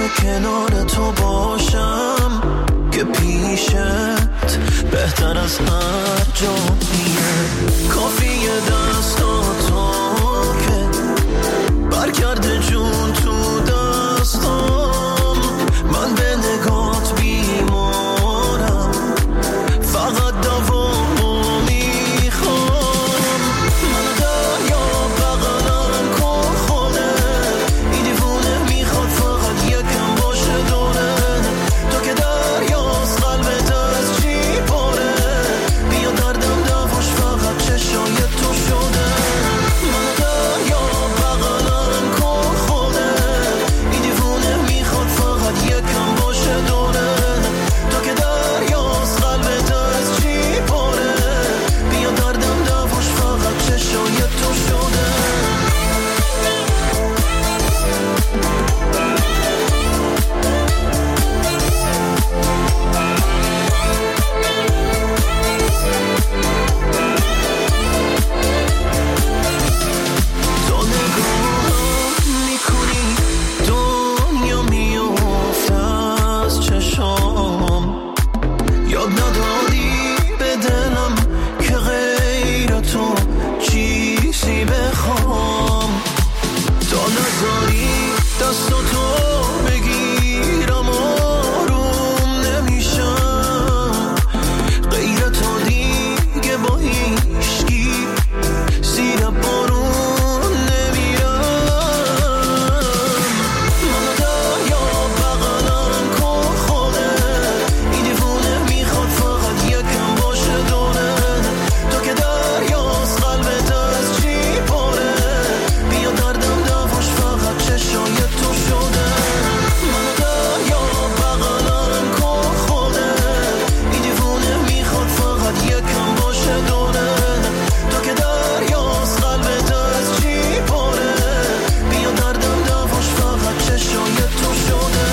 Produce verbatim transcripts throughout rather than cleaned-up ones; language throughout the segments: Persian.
کنار تو باشم که پیشت بهتر از هر جاییه. کافیه دستاتو که برگرده جون تو دستام، من به نگات بیمارم، فقط دوامو میخوام. من دریا بغلم کن خودت، این دیوونه میخواد فقط یکم باشه دوره. تو که دریاست قلبت از چی پاره، بیا دردم دواش فقط چشای تو شده. من دریا بغلم کن خودت، این دیوونه میخواد فقط یکم باشه دوره. تو که دریاست قلبت از چی پاره، بیا دردم دواش فقط چشای تو شده. تو نگاه میکنی دنیا میفته از چشام، یاد نداری به دلم که غیر تو چیزی بخوام. تا نذاری دستاتو بگیرم آروم نمیشم، غیر تو دیگه با هیچکی زیر بارون نمیرم. من دریا بغلم کن خودت، این دیوونه میخواد فقط یکم باشه دوره. تو که دریاست قلبت از چی پاره، بیا دردم دواش فقط چشای تو شده. من دریا بغلم کن خودت، این دیوونه میخواد فقط یکم باشه دوره. تو که دریاست قلبت از چی پاره، بیا دردم دواش فقط چشای تو شده.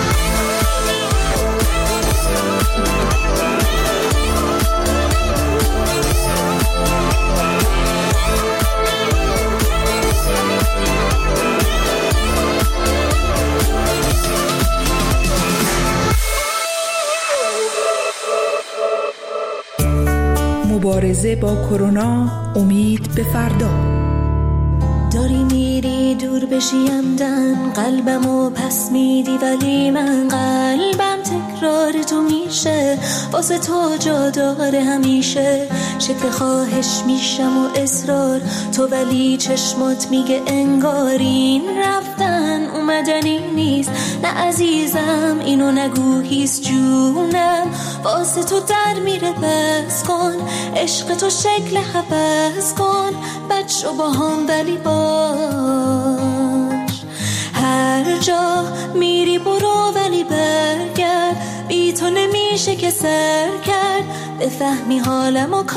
مبارزه با کرونا، امید به فردا. داری میری دور بشی عمدن، قلبمو پس میدی ولی من قلبم تکرار تو میشه، واسه تو جا داره همیشه. شکل خواهش میشم و اصرار تو، ولی چشمات میگه انگارین رفتن اومدنی نیست. نه عزیزم اینو نگو هیست جونم، واسه تو در میره بس کن، عشق تو شکل حبس کن، بچه با هم ولی باش. هر جا میری برو ولی برگرد، بی تو نمیشه که سر کرد، بفهمی حالم و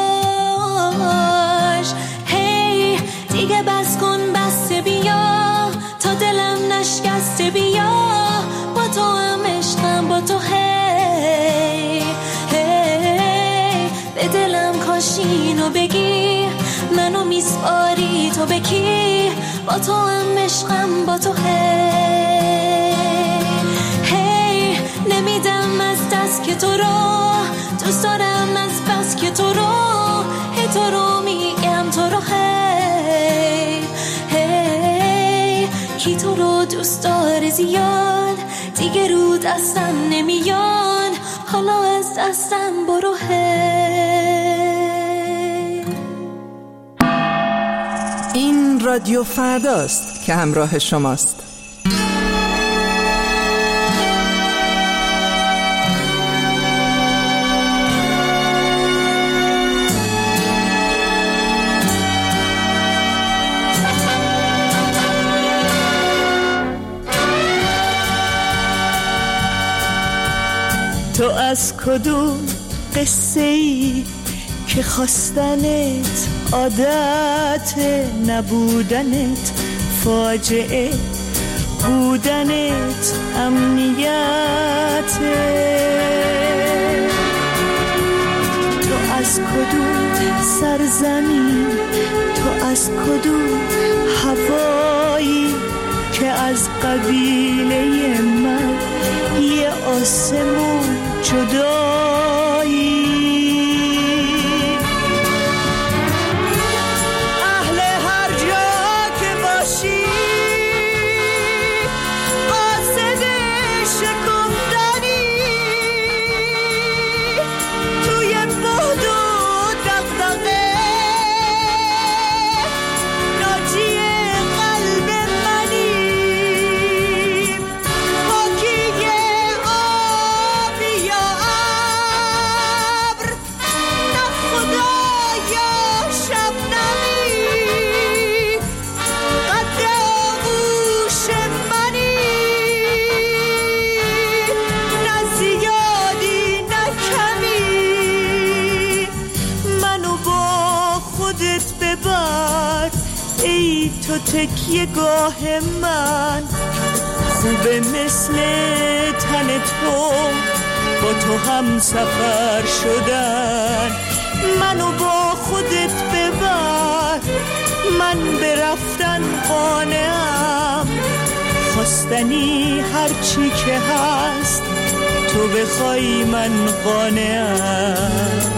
کاش. هی دیگه بس کن بسته بیا، تا دلم نشکسته بیا، با تو هم عشقم با تو. هی هی به دلم کاش اینو بگی، منو میسپاری تو بکی، با تو هم عشقم با تو. هی هی نمیدم از دست که تو رو دوست دارم، از بس که تو رو هی تو رو میگم تو رو. هی هی کی تو رو دوست داره زیاد، دیگه رو دستم نمیان، حالا از دستم برو. هی این رادیو فرداست که همراه شماست. تو از کدوم قصه ای که خواستنت عادت، نبودنت فاجعه، بودنت امنیته. تو از کدوم سرزمین، تو از کدوم هوایی که از قبیله من یه آسمون جدایی. اهل هر جا که باشی قاصد شکفتنی، توی بهد و دغدغه ناجی قلب منی. پاکی آبی یا ابر، نه خدا یا شبنمی، قد آغوش منی. نه زیادی نه کمی، منو با خودت ببر ای تو تکیه گاه من. خوبه مثل تن تو با تو هم سفر شدن. منو با خودت ببر، من برفتن قانعم. خواستنی هرچی که هست تو بخوای من قانعم.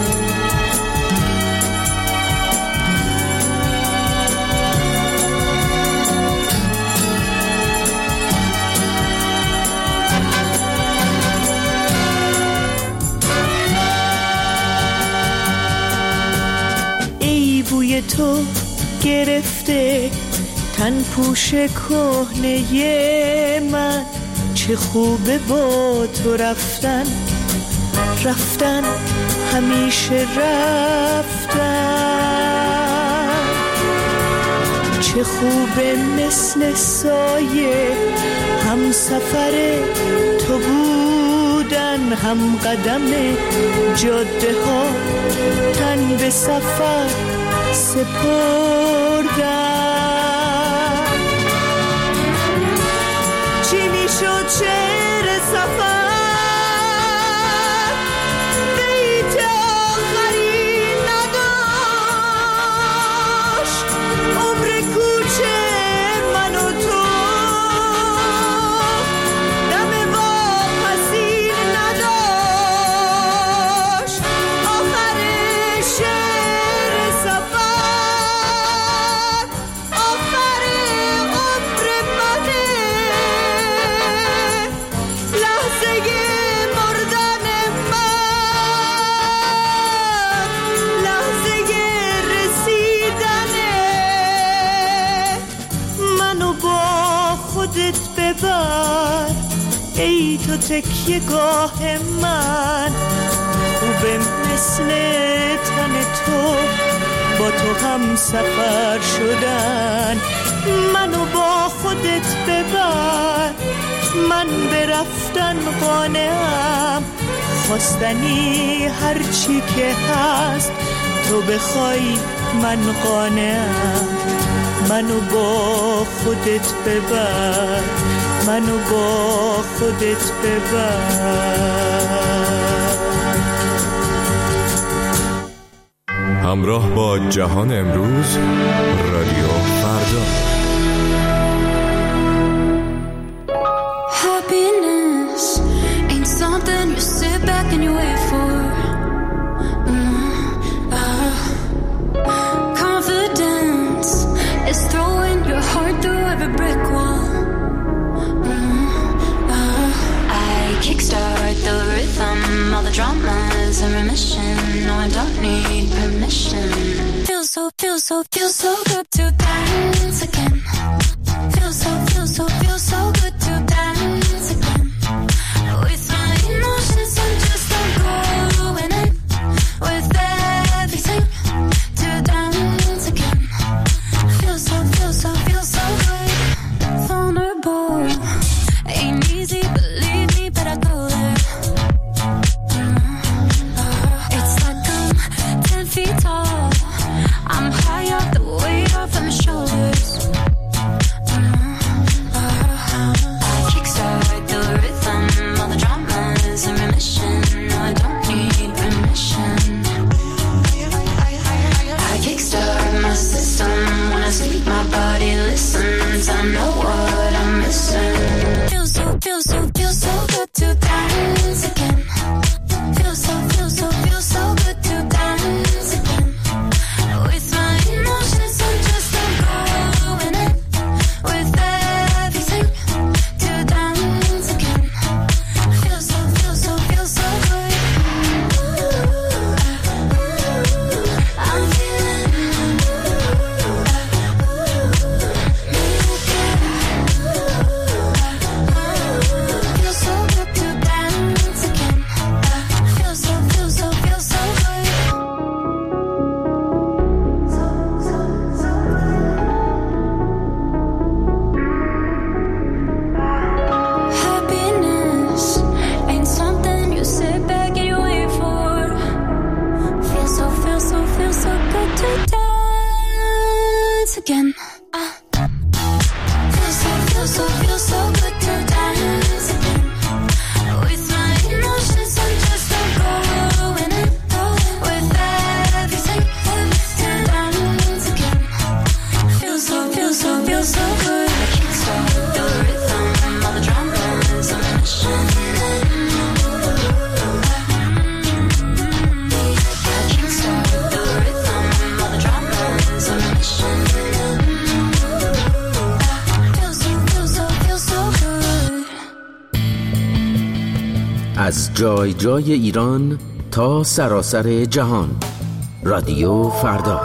ای بوی تو گرفته تن پوش کهنه من، چه خوبه با تو رفتن، رفتن همیشه رفتن. چه خوبه مثل سایه هم سفر تو بودن، هم قدم جاده ها تن به سفر سپردن. چی میشد شعر سفر بیت آخری نداشت، عمر کوچه من و تو دم واپسی نداشت. آخر شعر سفر آخر عمر منه، لحظه مردن من، لحظه رسیدنه. منو با خودت ببر ای تو تکیه گاه من. خوبه مثل تن تو با تو هم سفر شدن. منو با خودت ببر، من برفتن قانعم. خواستنی هرچی که هست تو بخوای من قانعم. منو با خودت ببر، منو با خودت ببر. همراه با جهان امروز، رادیو فردا. Happiness ain't something you sit back and you wait for. Mm, uh, confidence is throwing your heart through every brick wall. Mm, uh, I kickstart the rhythm, all the drama's in remission. No, I don't need permission. Feels so, feels so, feels so good to dance again. Feels so, feels so, feels so good to dance again. With my emotions, I'm just I'm going in with everything to dance again. Feels so, feels so, feels so good. Vulnerable ain't easy, believe me, but I go there. It's like I'm ten feet tall. I'm high up, the weight off of my shoulders. از جای جای ایران تا سراسر جهان. رادیو فردا.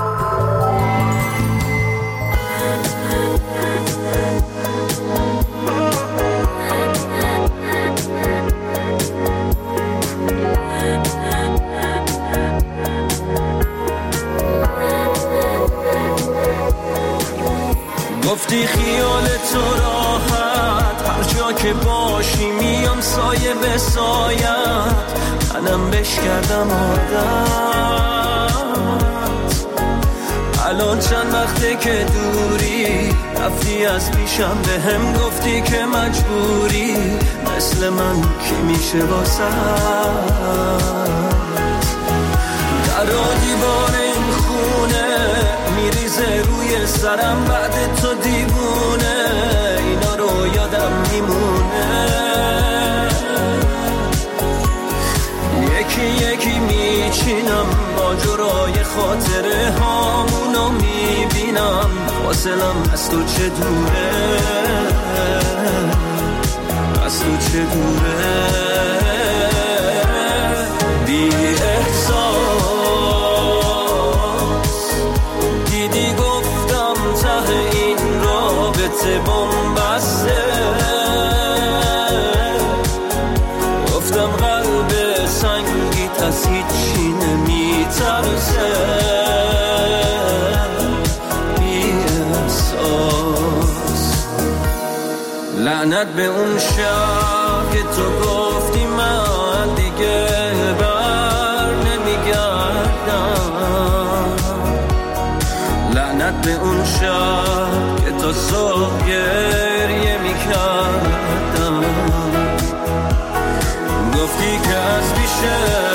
گفتی خیال تو راحت، هر جا که باشی میام سایه به سایت، منم بش کردم عادت. الان چند وقته که دوری، رفتی از پیشم به هم گفتی که مجبوری، مثل من کی میشه واسه در دیوار این خونه میریزه روی سرم بعد تو دیوونه، اینا رو یادم میمونه. یکی یکی میچینم ماجرای خاطره هامونو میبینم، فاصلم از تو چه دوره، از تو چه دوره. بی احساس دیدی گفتم ته این رابطه بنبسته، گفتم قلب سنگی از هیچی نمیترسه. بی احساس لعنت به اون شب که تو گفتی من دیگه بر نمیگردم، لعنت به اون شب که تو صبح گریه میکردم، گفتی که از بیشه